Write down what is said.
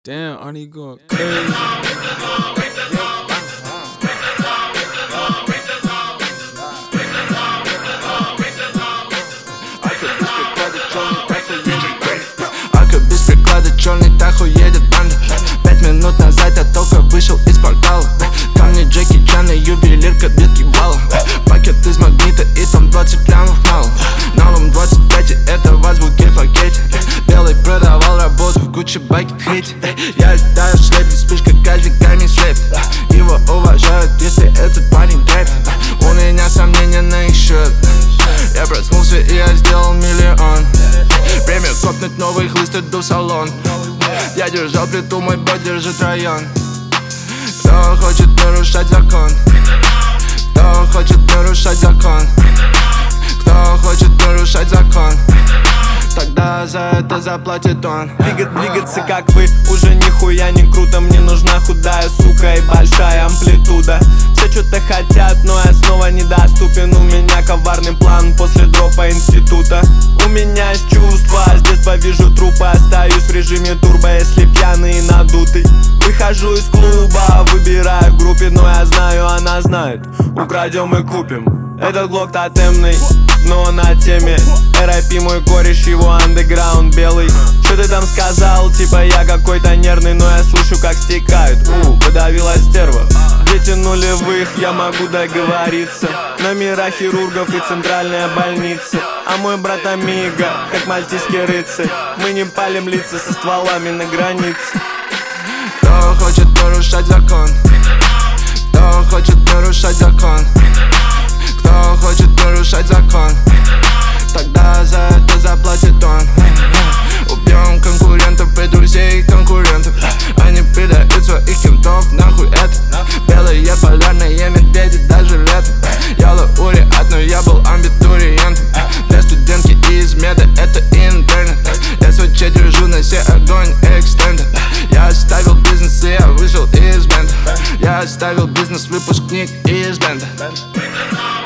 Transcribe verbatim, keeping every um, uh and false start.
Damn, Arnie going crazy. Ака без приклада, черный Тахо едет банда. Пять минут назад я только вышел из портала. Ко мне Джеки Чан и ювелирка битки балла. Пакет из магнита и там двадцать лямов мало. Налом двадцать пять и это в азбуке пакете. Белый продавал работу в Гуччи байке хейте. Я летаю в шлепе, вспышка каждый камень слепит. Его уважают, если этот парень трэпит. У меня сомнения на их счет. Я проснулся и я сделал миллион. Время копнуть новый хлыст, иду в салон. Я держал плиту, мой бот держит район. Кто хочет нарушать закон? Кто хочет нарушать закон? Кто хочет нарушать закон? Тогда за это заплатит он. Двигать, двигаться как вы, уже нихуя не круто. Мне нужна худая сука и большая амплитуда. Все что-то хотят, но я снова недоступен. У меня коварный план после дропа института. У меня есть чувства, с детства вижу трупы. Остаюсь в режиме турбо, если пьяный и надутый. Выхожу из клуба, выбираю группе, но я знаю, она знает. Украдем и купим. Этот глок тотемный, но он на теме. эр ай пи мой кореш, его андеграунд белый. Что ты там сказал? Типа я какой-то нервный, но я слышу, как стекают. У, подавила стерва. Дети нулевых, я могу договориться. Номера хирургов и центральная больница. А мой брат Амиго, как мальтийский рыцарь. Мы не палим лица со стволами на границе. Кто хочет нарушать закон? Кто хочет нарушать закон? Кто хочет нарушать закон? Тогда за это заплатит он. Убьем конкурентов и друзей конкурентов. Они предают своих кентов, нахуй это. Белые полярные медведи даже летом. Я лауреат, но я был амбитуриентом. Для студентки из меда это интернет. Я свой чат держу на все огонь экстендед. Я оставил бизнес и я вышел из бенда. Я оставил бизнес, выпускник из бенда.